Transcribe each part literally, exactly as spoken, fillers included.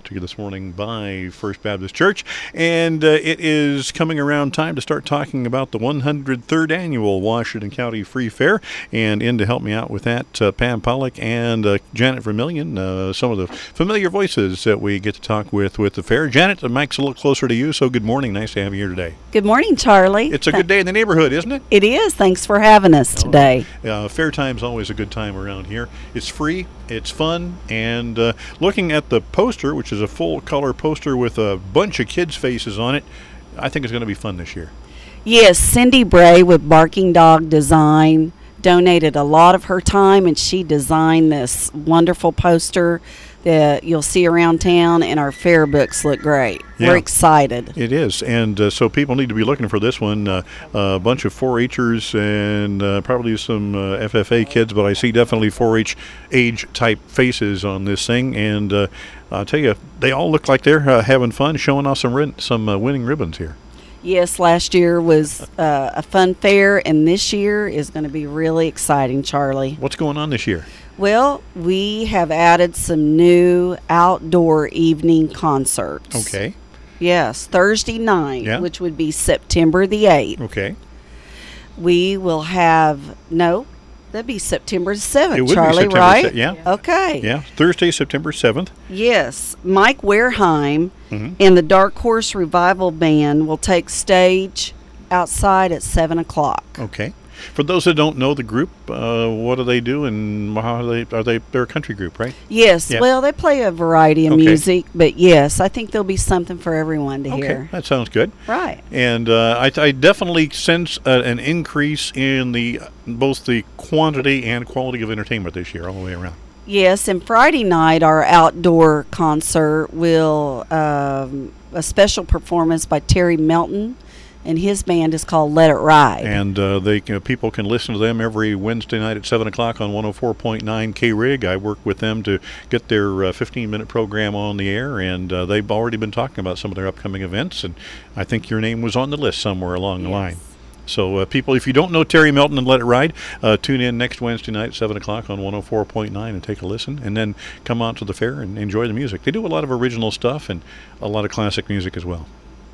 to you this morning by First Baptist Church. And uh, it is coming around time to start talking about the one hundred third Annual Washington County Free Fair. And in to help me out with that, uh, Pam Pollock and uh, Janet Vermillion, uh, some of the familiar voices that we get to talk with with the fair. Janet, the mic's a little closer to you, so good morning. Nice to have you here today. Good morning, Charlie. It's a good day in the neighborhood, isn't it? It is. Thanks for having us today. Uh, fair time's always a good time around here. It's free, it's fun, and uh, looking at the poster, which is a full-color poster with a bunch of kids' faces on it, I think it's going to be fun this year. Yes, Cindy Bray with Barking Dog Design donated a lot of her time, and she designed this wonderful poster that you'll see around town, and our fair books look great. Yeah. We're excited. It is, and uh, so people need to be looking for this one. Uh, a bunch of four H'ers and uh, probably some uh, F F A kids, but I see definitely four H age type faces on this thing, and uh, I'll tell you, they all look like they're uh, having fun, showing off some rin- some uh, winning ribbons here. Yes, last year was uh, a fun fair, and this year is going to be really exciting, Charlie. What's going on this year? Well, we have added some new outdoor evening concerts. Okay. Yes, Thursday night, Yeah. which would be September the eighth. Okay. We will have, no, that'd be September the seventh, It would be Charlie, September right? se- yeah. Okay. Yeah, Thursday, September seventh. Yes, Mike Wareheim Mhm. and the Dark Horse Revival Band will take stage outside at seven o'clock. Okay. For those that don't know the group, uh, what do they do, and how are they? Are they? They're a country group, right? Yes, Yeah. well, they play a variety of Okay. music, but yes, I think there'll be something for everyone to Okay, hear. that sounds good. Right. And uh, I, I definitely sense uh, an increase in the both the quantity and quality of entertainment this year, all the way around. Yes, and Friday night, our outdoor concert will, um, a special performance by Terry Melton, and his band is called Let It Ride. And uh, they can, people can listen to them every Wednesday night at seven o'clock on one oh four point nine K R I G. I work with them to get their uh, fifteen-minute program on the air, and uh, they've already been talking about some of their upcoming events, and I think your name was on the list somewhere along the Yes. line. So, uh, people, if you don't know Terry Melton and Let It Ride, uh, tune in next Wednesday night, seven o'clock on one oh four point nine and take a listen, and then come out to the fair and enjoy the music. They do a lot of original stuff and a lot of classic music as well.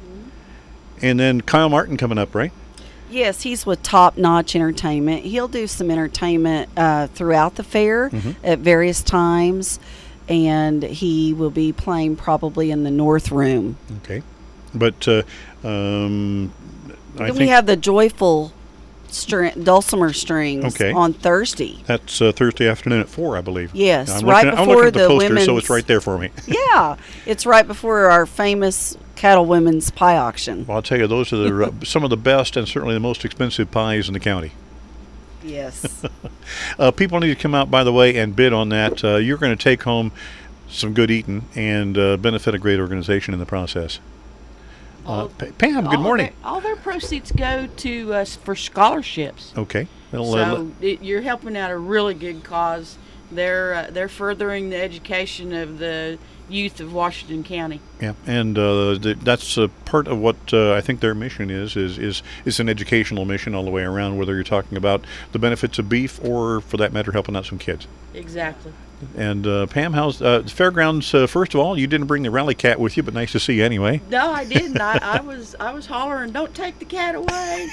And then Kyle Martin coming up, right? Yes, he's with Top Notch Entertainment. He'll do some entertainment uh, throughout the fair Mhm. at various times, and he will be playing probably in the North Room. Okay. But uh, um, I Then we think have the Joyful string, Dulcimer Strings Okay. on Thursday. that's uh, Thursday afternoon at four, I believe. Yes, I'm right looking, I'm before looking at the, the poster, so women's- it's right there for me. Yeah, it's right before our famous Cattle Women's Pie Auction. Well, I'll tell you, those are the, uh, some of the best and certainly the most expensive pies in the county. Yes. Uh, people need to come out, by the way, and bid on that. Uh, you're going to take home some good eating and uh, benefit a great organization in the process. Uh, All- Pa- Pam, good all morning. Their, all their proceeds go to us for scholarships. Okay. Well, uh, So it, you're helping out a really good cause. They're uh, they're furthering the education of the youth of Washington County. yeah, and uh, th- that's uh, part of what uh, I think their mission is, is is is an educational mission all the way around, whether you're talking about the benefits of beef or, for that matter, helping out some kids. Exactly. And uh, Pam, how's uh, fairgrounds? Uh, first of all, you didn't bring the rally cat with you, but nice to see you anyway. No, I didn't. I, I was I was hollering, "Don't take the cat away!"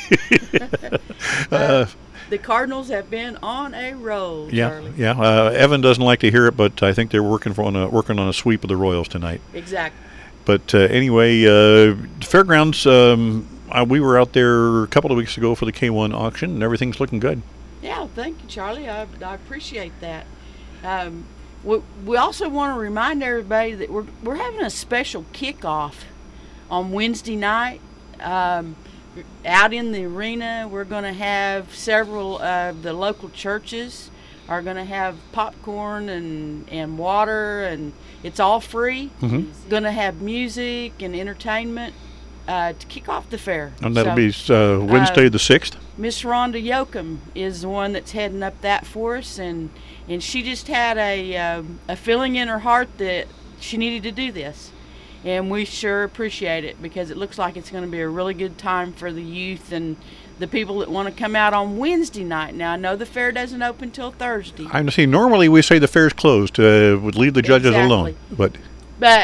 Uh, The Cardinals have been on a roll, yeah, Charlie. yeah. Uh, Evan doesn't like to hear it, but I think they're working for on a, working on a sweep of the Royals tonight. Exactly. But uh, anyway, uh, fairgrounds. Um, uh, we were out there a couple of weeks ago for the K one auction, and everything's looking good. Yeah, thank you, Charlie. I, I appreciate that. Um, we, we also want to remind everybody that we're, we're having a special kickoff on Wednesday night. Um, out in the arena, we're going to have several of the local churches are going to have popcorn and, and water, and it's all free. Mhm. Going to have music and entertainment uh, to kick off the fair. And that'll So, be uh, Wednesday uh, the sixth. Miss Rhonda Yoakum is the one that's heading up that for us, and and she just had a um, a feeling in her heart that she needed to do this, and we sure appreciate it because it looks like it's going to be a really good time for the youth and the people that want to come out on Wednesday night. Now I know the fair doesn't open till Thursday, I see. Normally we say the fair's closed. Uh, would leave the judges alone, Exactly. but but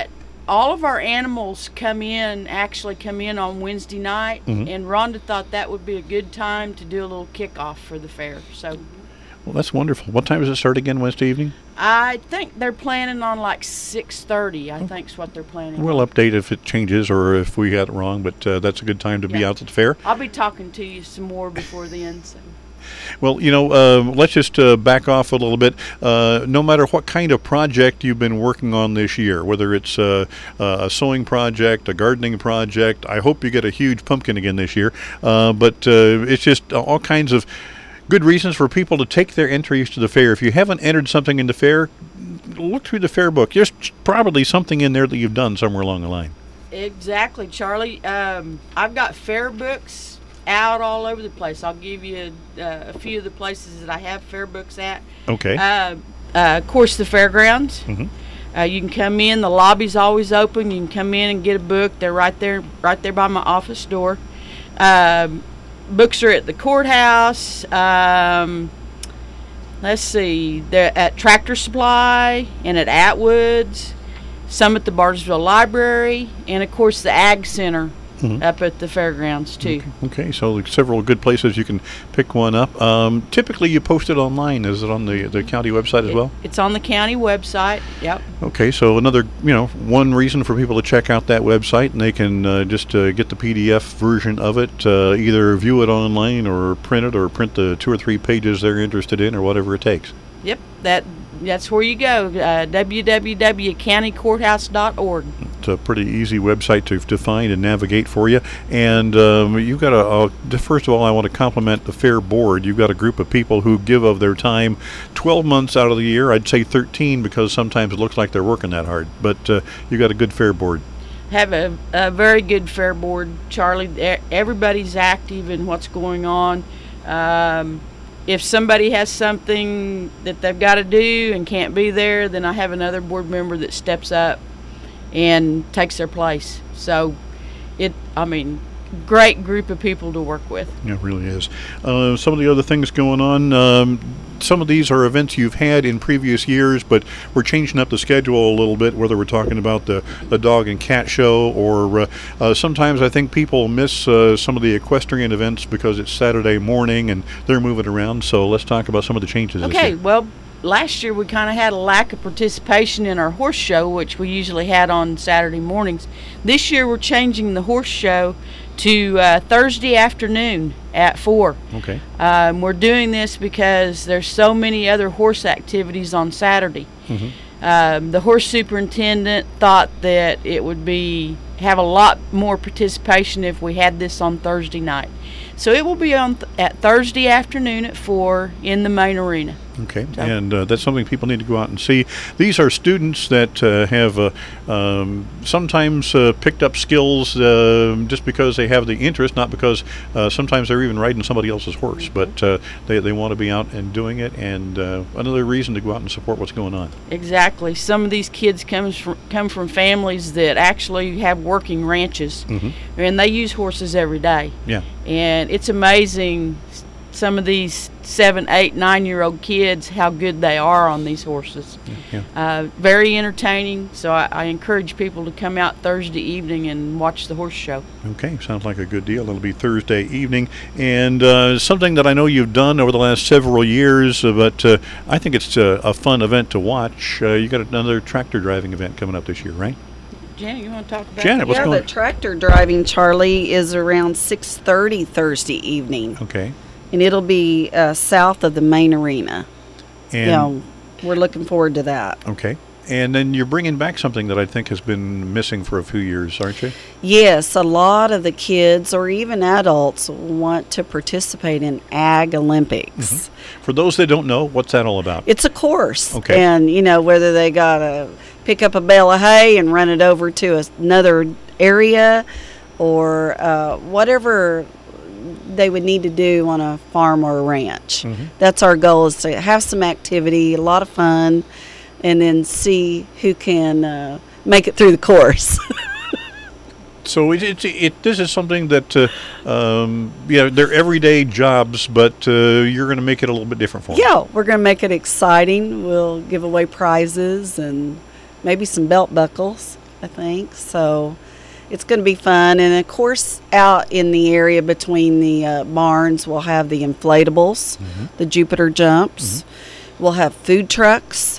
all of our animals come in, actually come in on Wednesday night, Mhm. and Rhonda thought that would be a good time to do a little kickoff for the fair. So Well, that's wonderful. What time does it start again Wednesday evening? I think they're planning on like six thirty. I think's what they're planning. We'll update if it changes or if we got it wrong, but uh, that's a good time to be Yeah. out at the fair. I'll be talking to you some more before then. So. Well, you know, uh, let's just uh, back off a little bit. Uh, no matter what kind of project you've been working on this year, whether it's uh, uh, a sewing project, a gardening project, I hope you get a huge pumpkin again this year. Uh, but uh, it's just all kinds of good reasons for people to take their entries to the fair. If you haven't entered something in the fair, look through the fair book. There's probably something in there that you've done somewhere along the line. Exactly, Charlie. Um, I've got fair books out all over the place. I'll give you uh, a few of the places that I have fair books at. Okay. Uh, uh, of course, the fairgrounds. Mhm. Uh, you can come in. The lobby's always open. You can come in and get a book. They're right there, right there by my office door. Um, books are at the courthouse. Um, let's see. They're at Tractor Supply and at Atwood's. Some at the Bartlesville Library, and of course the Ag Center Mhm. up at the fairgrounds too. Okay, so like several good places you can pick one up. Um, typically, you post it online. Is it on the, the county website as It- well? It's on the county website. Yep. Okay, so another, you know, one reason for people to check out that website, and they can uh, just uh, get the P D F version of it, uh, either view it online or print it, or print the two or three pages they're interested in, or whatever it takes. Yep. That that's where you go. Uh, w w w dot county courthouse dot org. It's a pretty easy website to, to find and navigate for you. And um, you've got a, a, first of all, I want to compliment the Fair Board. You've got a group of people who give of their time twelve months out of the year. I'd say thirteen because sometimes it looks like they're working that hard. But uh, you've got a good Fair Board. Have a, a very good fair board, Charlie. E- Everybody's active in what's going on. Um, if somebody has something that they've got to do and can't be there, then I have another board member that steps up and takes their place. So, it, I mean, great group of people to work with. Yeah, it really is. Uh, some of the other things going on, um, some of these are events you've had in previous years, but we're changing up the schedule a little bit, whether we're talking about the, the dog and cat show, or uh, uh, sometimes I think people miss uh, some of the equestrian events because it's Saturday morning and they're moving around. So let's talk about some of the changes this Okay, year. well, last year we kind of had a lack of participation in our horse show, which we usually had on Saturday mornings. This year we're changing the horse show to uh, Thursday afternoon at four. Okay. Um, we're doing this because there's so many other horse activities on Saturday. Mhm. Um, the horse superintendent thought that it would be have a lot more participation if we had this on Thursday night. So it will be on th- at Thursday afternoon at four in the main arena. Okay, So- and uh, that's something people need to go out and see. These are students that uh, have uh, um, sometimes uh, picked up skills uh, just because they have the interest, not because uh, sometimes they're even riding somebody else's horse, but uh, they, they want to be out and doing it, and uh, another reason to go out and support what's going on. Exactly. Some of these kids comes from, come from families that actually have working ranches, Mhm. and they use horses every day. Yeah. And it's amazing, s- some of these seven, eight, nine-year-old kids, how good they are on these horses. Yeah. Uh, very entertaining. So I, I encourage people to come out Thursday evening and watch the horse show. Okay, sounds like a good deal. It'll be Thursday evening, and uh, something that I know you've done over the last several years, uh, but uh, I think it's a, a fun event to watch. Uh, you got another tractor driving event coming up this year, right? Janet, you want to talk about Janet, that? what's yeah, going the tractor driving, Charlie, is around six thirty Thursday evening, Okay, and it'll be uh, south of the main arena. and you know, we're looking forward to that. okay, and then you're bringing back something that I think has been missing for a few years, aren't you? Yes, a lot of the kids or even adults want to participate in Ag Olympics. For those that don't know, what's that all about? It's a course. Okay. And, you know, whether they got to pick up a bale of hay and run it over to a- another area or uh, whatever they would need to do on a farm or a ranch. Mhm. That's our goal, is to have some activity, a lot of fun, and then see who can uh, make it through the course. So it, it, it this is something that uh, um, yeah, they're everyday jobs, but uh, you're going to make it a little bit different for them. Yeah, we're going to make it exciting. We'll give away prizes and maybe some belt buckles. I think. So it's going to be fun. And of course, out in the area between the uh, barns, we'll have the inflatables, mm-hmm. the Jupiter jumps. Mm-hmm. We'll have food trucks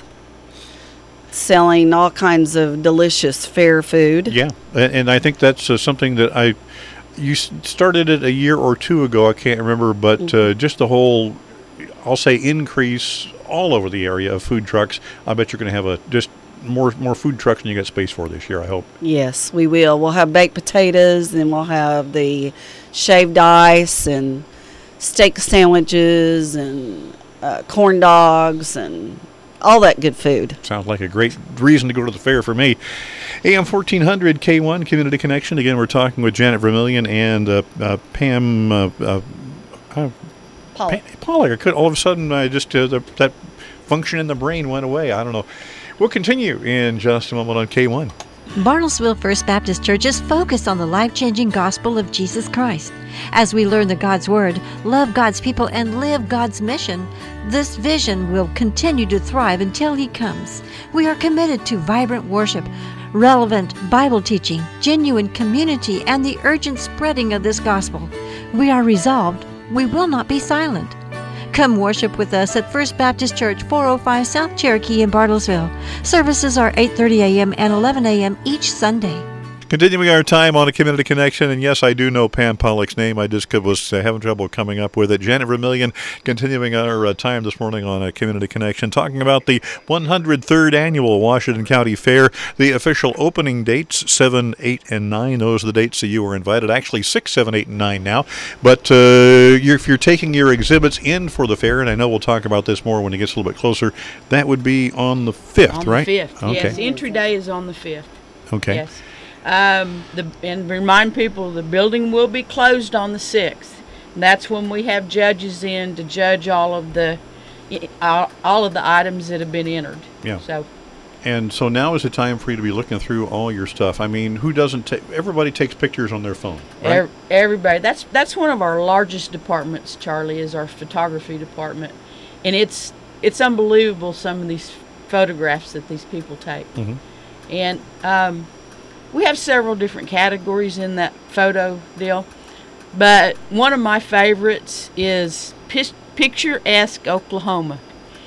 selling all kinds of delicious fair food. Yeah, and, and I think that's uh, something that I, you started it a year or two ago, I can't remember, but mm-hmm. uh, just the whole, I'll say increase all over the area of food trucks. I bet you're going to have a just more more food trucks than you got space for this year, I hope. Yes, we will. We'll have baked potatoes, and we'll have the shaved ice and steak sandwiches and uh, corn dogs and all that good food. Sounds like a great reason to go to the fair for me. A M fourteen hundred K one Community Connection. Again, we're talking with Janet Vermillion and uh, uh, Pam uh, uh, uh, Pollock. Pam Pollock. I could all of a sudden I just uh, the, that function in the brain went away. I don't know. We'll continue in just a moment on K one. Bartlesville First Baptist Church is focused on the life-changing gospel of Jesus Christ. As we learn the God's Word, love God's people, and live God's mission, this vision will continue to thrive until He comes. We are committed to vibrant worship, relevant Bible teaching, genuine community, and the urgent spreading of this gospel. We are resolved. We will not be silent. Come worship with us at First Baptist Church, four oh five South Cherokee in Bartlesville. Services are eight thirty a.m. and eleven a.m. each Sunday. Continuing our time on a Community Connection, and yes, I do know Pam Pollock's name. I just was uh, having trouble coming up with it. Janet Vermillion, continuing our uh, time this morning on a Community Connection, talking about the one hundred third Annual Washington County Fair. The official opening dates, seven, eight, and nine. Those are the dates that you were invited. Actually, six, seven, eight, and nine now. But uh, you're, if you're taking your exhibits in for the fair, and I know we'll talk about this more when it gets a little bit closer, that would be on the fifth, on right? On the fifth, okay. Yes. Entry day is on the fifth. Okay. Yes. Um, the, and remind people the building will be closed on the sixth. And that's when we have judges in to judge all of the all, all of the items that have been entered. Yeah. So. And so now is the time for you to be looking through all your stuff. I mean, who doesn't take? Everybody takes pictures on their phone, right? Every, everybody. That's that's one of our largest departments, Charlie, is our photography department, and it's it's unbelievable some of these photographs that these people take, mm-hmm. and. Um, We have several different categories in that photo deal, but one of my favorites is Picturesque Oklahoma.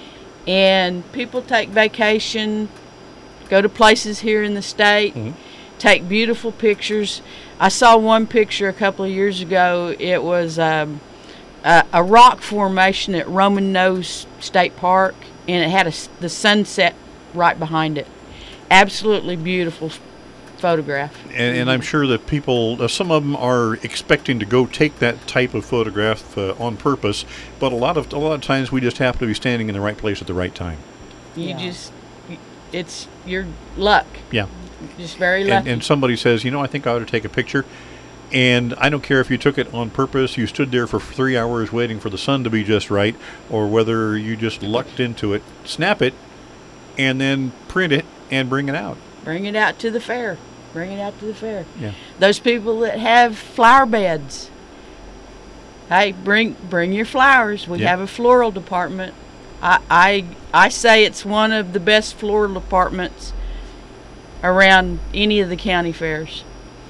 And people take vacation, go to places here in the state, mm-hmm. take beautiful pictures. I saw one picture a couple of years ago. It was um, a, a rock formation at Roman Nose State Park, and it had a, the sunset right behind it. Absolutely beautiful photograph. And, and I'm sure that people, uh, some of them are expecting to go take that type of photograph uh, on purpose, but a lot of a lot of times we just happen to be standing in the right place at the right time. You yeah. just, it's your luck. Yeah. Just very lucky. And, and somebody says, you know, I think I ought to take a picture. And I don't care if you took it on purpose, you stood there for three hours waiting for the sun to be just right, or whether you just lucked into it, snap it, and then print it and bring it out. Bring it out to the fair. Bring it out to the fair. Yeah. Those people that have flower beds, hey, bring bring your flowers. We yeah. have a floral department. I, I I say it's one of the best floral departments around any of the county fairs.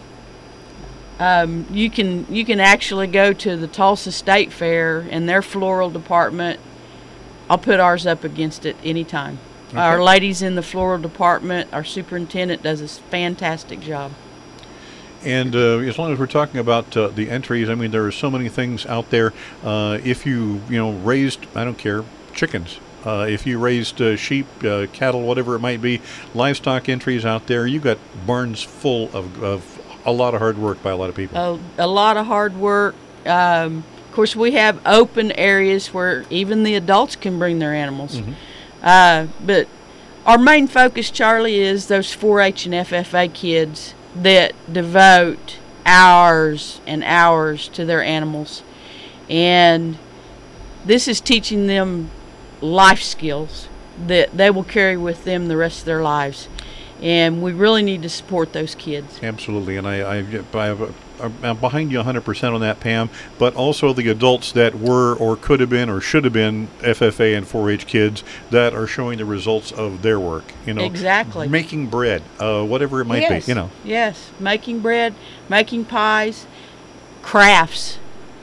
Um, you can you can actually go to the Tulsa State Fair and their floral department. I'll put ours up against it anytime. Okay. Our ladies in the floral department, our superintendent does a fantastic job. And uh, as long as we're talking about uh, the entries, I mean, there are so many things out there. Uh, if you, you know, raised, I don't care, chickens. Uh, if you raised uh, sheep, uh, cattle, whatever it might be, livestock entries out there, you got barns full of, of a lot of hard work by a lot of people. A, a lot of hard work. Um, of course, we have open areas where even the adults can bring their animals. Mm-hmm. Uh, but our main focus, Charlie, is those four H and F F A kids that devote hours and hours to their animals. And this is teaching them life skills that they will carry with them the rest of their lives. and we really need to support those kids. Absolutely, and I, I, I, I'm behind you one hundred percent on that, Pam, but also the adults that were or could have been or should have been F F A and four H kids that are showing the results of their work. You know, Exactly. making bread, uh, whatever it might yes. be, you know. Yes, making bread, making pies, crafts.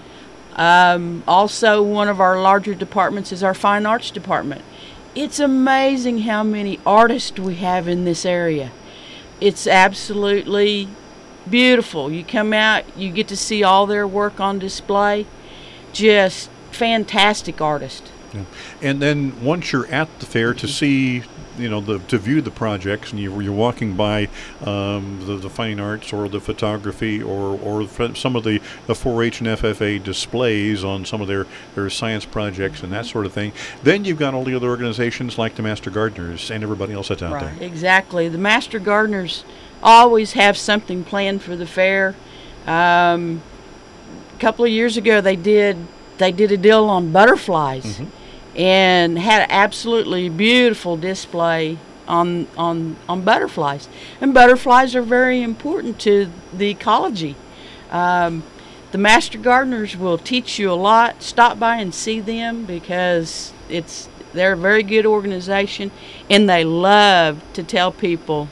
Um, also, one of our larger departments is our fine arts department. It's amazing how many artists we have in this area. It's absolutely beautiful. You come out, you get to see all their work on display. Just fantastic artists. Yeah. And then once you're at the fair to see, you know, the to view the projects, and you, you're walking by um, the, the fine arts or the photography or, or f- some of the, the four H and F F A displays on some of their, their science projects and that sort of thing, then you've got all the other organizations like the Master Gardeners and everybody else that's out Right. there. Exactly. The Master Gardeners always have something planned for the fair. Um, a couple of years ago, they did they did a deal on butterflies, Mhm. and had an absolutely beautiful display on on on butterflies. And butterflies are very important to the ecology. Um, the Master Gardeners will teach you a lot. Stop by and see them, because it's they're a very good organization, and they love to tell people,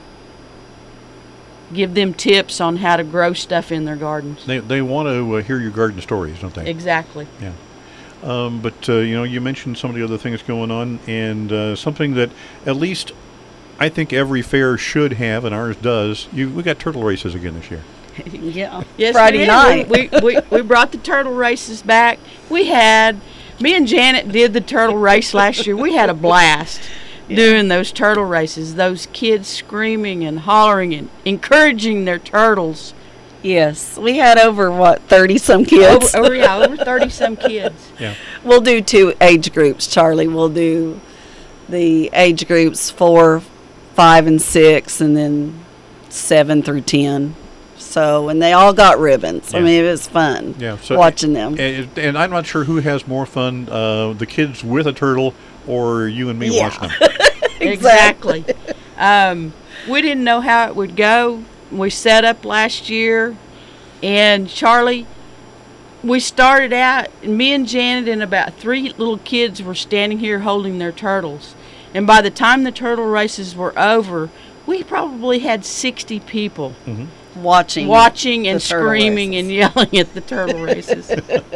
give them tips on how to grow stuff in their gardens. They, they want to uh, hear your garden stories, don't they? Exactly. Yeah. Um, but, uh, you know, you mentioned some of the other things going on, and uh, something that at least I think every fair should have, and ours does. You, we got turtle races again this year. Yeah. Yes, Friday we did. night. We, we, we, we brought the turtle races back. We had, me and Janet did the turtle race last year. We had a blast doing those turtle races. Those kids screaming and hollering and encouraging their turtles. Yes, we had over what thirty some kids. Over, over, yeah, over thirty some kids. Yeah. We'll do two age groups, Charlie. We'll do the age groups four, five, and six, and then seven through ten. So, and they all got ribbons. I Yeah. mean, it was fun Yeah. So watching them. And, and I'm not sure who has more fun, uh, the kids with a turtle or you and me Yeah. watching them. Exactly. um, we didn't know how it would go. We set up last year, and Charlie, we started out, and me and Janet and about three little kids were standing here holding their turtles. And by the time the turtle races were over, we probably had sixty people Watching. watching and the turtle screaming races. and yelling at the turtle races.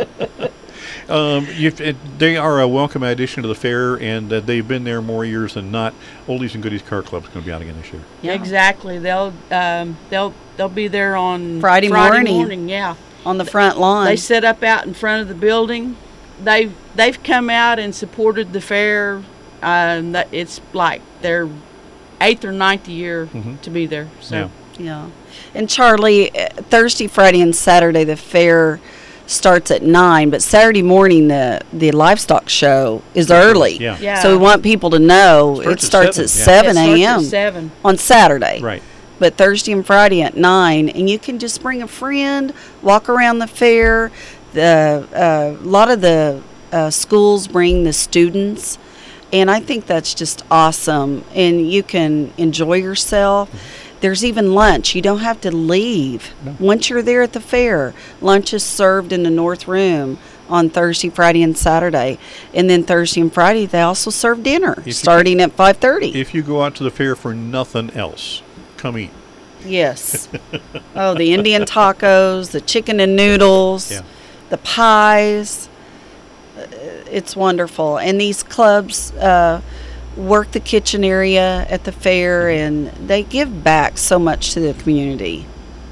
Um, you've, it, they are a welcome addition to the fair, and uh, they've been there more years than not. Oldies and Goodies Car Club's going to be out again this year. Yeah. Exactly. They'll um, they'll they'll be there on Friday morning. morning. Yeah. On the front lawn. They set up out in front of the building. They've they've come out and supported the fair. Um, that it's like their eighth or ninth year Mhm. to be there. So Yeah. Yeah. And Charlie, uh, Thursday, Friday, and Saturday, the fair starts at nine, but Saturday morning, the, the livestock show is early. Yeah. yeah. So we want people to know Starts it at starts seven, at yeah. seven It starts at a.m. seven. on Saturday. Right. But Thursday and Friday at nine, and you can just bring a friend, walk around the fair. The uh, a lot of the uh, schools bring the students, and I think that's just awesome. And you can enjoy yourself. There's even lunch. You don't have to leave. No. Once you're there at the fair, lunch is served in the North Room on Thursday, Friday, and Saturday. And then Thursday and Friday, they also serve dinner, you starting at five thirty. If you go out to the fair for nothing else, come eat. Yes. Oh, the Indian tacos, the chicken and noodles, Yeah. the pies. Uh, It's wonderful. And these clubs uh, work the kitchen area at the fair, and they give back so much to the community.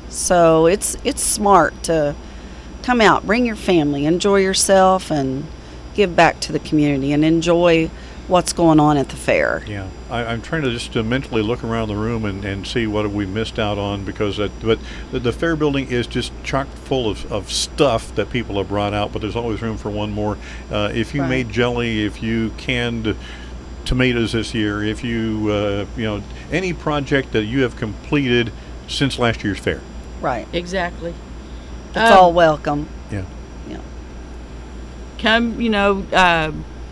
So it's it's smart to come out, bring your family, enjoy yourself, and give back to the community and enjoy what's going on at the fair. Yeah, I, I'm trying to just uh, mentally look around the room and, and see what have we missed out on, because that, but the, the fair building is just chock full of, of stuff that people have brought out, but there's always room for one more. Uh, if you Right. made jelly, if you canned tomatoes this year, if you, uh, you know, any project that you have completed since last year's fair. Right. Exactly. It's Um, all welcome. Yeah. Yeah. Come, you know, uh,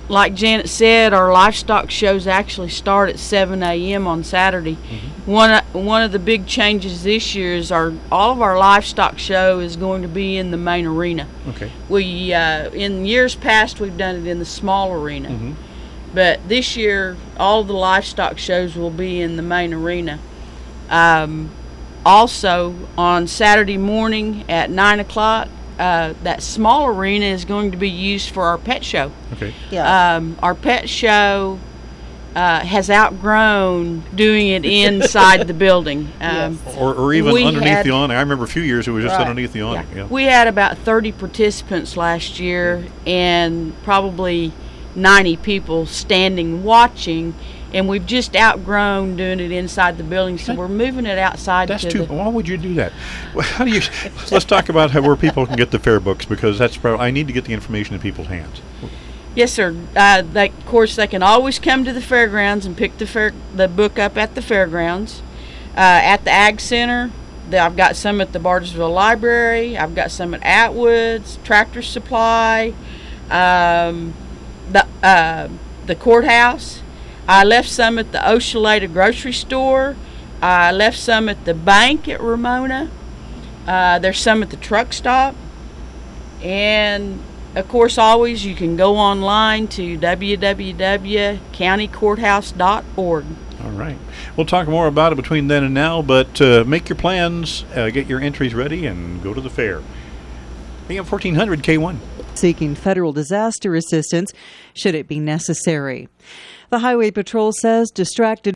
like Janet said, our livestock shows actually start at seven a.m. on Saturday. Mm-hmm. One of, one of the big changes this year is our all of our livestock show is going to be in the main arena. Okay. We uh, in years past we've done it in the small arena, mm-hmm. but this year all of the livestock shows will be in the main arena. Um, also on Saturday morning at nine o'clock. Uh, that small arena is going to be used for our pet show. Okay. Yeah. Um, our pet show uh, has outgrown doing it inside the building. Um, Yes. Or, or even We underneath had- the awning. I remember a few years it was just Right. underneath the awning. Yeah. We had about thirty participants last year and probably ninety people standing watching, and we've just outgrown doing it inside the building, so That- we're moving it outside. That's to too. the, Why would you do that? Well, how do you? Let's talk about how, where people can get the fair books, because that's probably, I need to get the information in people's hands. Yes, sir. Uh, they, of course, they can always come to the fairgrounds and pick the fair, the book up at the fairgrounds. Uh, at the Ag Center, the, I've got some at the Bartlesville Library. I've got some at Atwood's, Tractor Supply, um, the uh, the courthouse. I left some at the Oshaleta grocery store. I left some at the bank at Ramona. Uh, there's some at the truck stop. And, of course, always you can go online to w w w dot county courthouse dot org. All right. We'll talk more about it between then and now, but uh, make your plans, uh, get your entries ready, and go to the fair. A M fourteen hundred K one. Seeking federal disaster assistance should it be necessary. The Highway Patrol says distracted